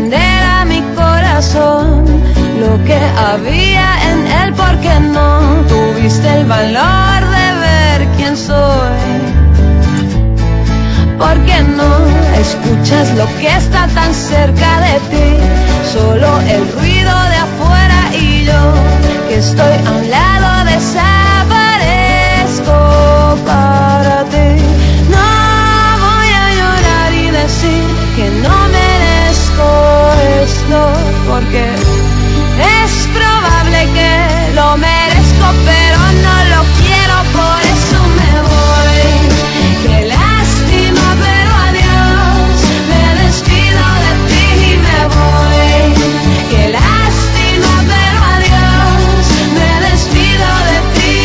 entender a mi corazón lo que había en él, porque no tuviste el valor de ver quién soy. Porque no escuchas lo que está tan cerca de ti, solo el ruido de afuera y yo que estoy a un lado desaparezco para ti. No voy a llorar y decir que no merezco esto, porque es probable que lo merezco, pero no lo quiero, por eso me voy. Qué lástima, pero adiós, me despido de ti y me voy. Qué lástima, pero adiós, me despido de ti.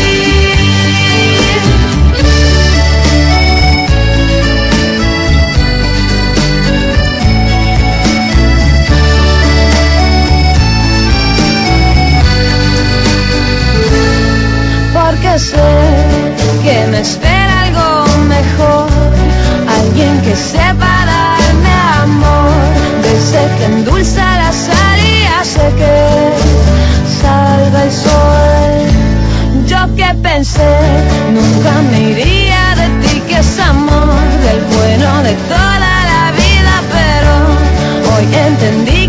Porque sé que me espera algo mejor, alguien que sepa darme amor, de ese que endulza la sal y hace que salga el sol. Yo que pensé nunca me iría de ti, que es amor del bueno de toda la vida, pero hoy entendí